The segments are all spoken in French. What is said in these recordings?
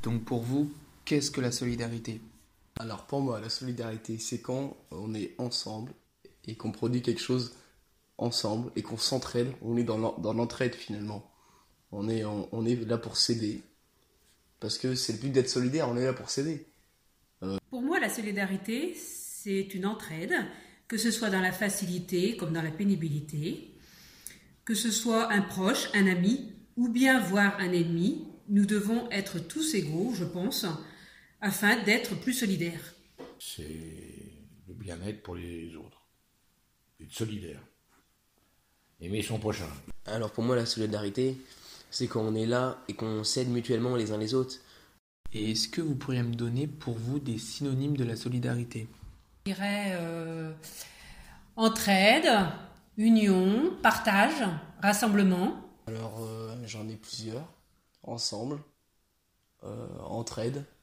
Donc pour vous, qu'est-ce que la solidarité? Alors pour moi, la solidarité, c'est quand on est ensemble et qu'on produit quelque chose ensemble et qu'on s'entraide. On est dans l'entraide finalement. On est là pour s'aider parce que c'est le but d'être solidaire, on est là pour s'aider. Pour moi, la solidarité, c'est une entraide, que ce soit dans la facilité comme dans la pénibilité, que ce soit un proche, un ami ou bien voire un ennemi. Nous devons être tous égaux, je pense, afin d'être plus solidaires. C'est le bien-être pour les autres. Être solidaire. Aimer son prochain. Alors pour moi, la solidarité, c'est quand on est là et qu'on s'aide mutuellement les uns les autres. Et est-ce que vous pourriez me donner pour vous des synonymes de la solidarité? Je dirais entraide, union, partage, rassemblement. Alors j'en ai plusieurs. Ensemble, entraide,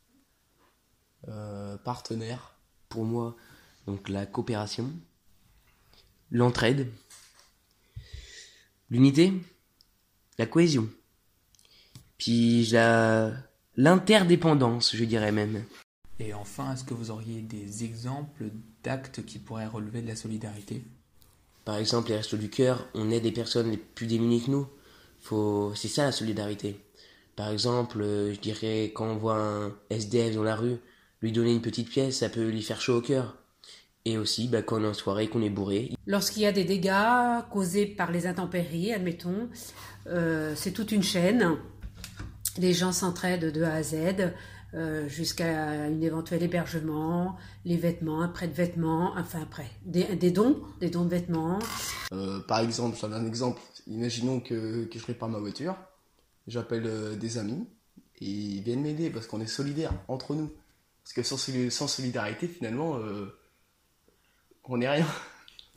partenaire. Pour moi, donc la coopération, l'entraide, l'unité, la cohésion, puis l'interdépendance, je dirais même. Et enfin, est-ce que vous auriez des exemples d'actes qui pourraient relever de la solidarité? Par exemple, les Restos du Cœur, on aide les personnes les plus démunies que nous. C'est ça la solidarité. Par exemple, je dirais quand on voit un SDF dans la rue, lui donner une petite pièce, ça peut lui faire chaud au cœur. Et aussi, quand on est en soirée, qu'on est bourré. Lorsqu'il y a des dégâts causés par les intempéries, admettons, c'est toute une chaîne. Les gens s'entraident de A à Z jusqu'à un éventuel hébergement, les vêtements, un prêt de vêtements, enfin après, des dons de vêtements. Par exemple, je donne un exemple. Imaginons que je répare ma voiture. J'appelle des amis et ils viennent m'aider parce qu'on est solidaires entre nous. Parce que sans solidarité, finalement, on n'est rien.